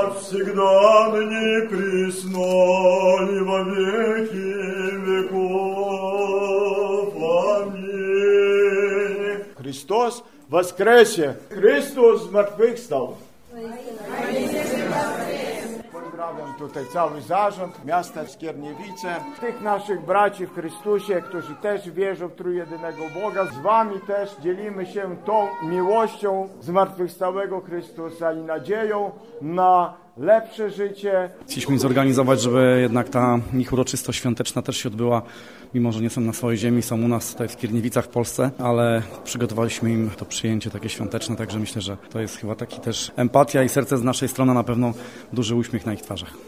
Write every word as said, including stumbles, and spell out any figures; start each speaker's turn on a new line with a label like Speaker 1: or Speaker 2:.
Speaker 1: всегда ныне присно и во веки веков. Аминь. Христос воскресе! Chrystus zmartwychwstał! Pozdrawiam tutaj cały zarząd miasta Skierniewice, tych naszych braci w Chrystusie, którzy też wierzą w trójjedynego Boga. Z wami też dzielimy się tą miłością zmartwychwstałego Chrystusa i nadzieją na lepsze życie.
Speaker 2: Chcieliśmy zorganizować, żeby jednak ta ich uroczystość świąteczna też się odbyła, mimo że nie są na swojej ziemi, są u nas tutaj w Skierniewicach w Polsce, ale przygotowaliśmy im to przyjęcie takie świąteczne, także myślę, że to jest chyba taki też empatia i serce z naszej strony, na pewno duży uśmiech na ich twarzach.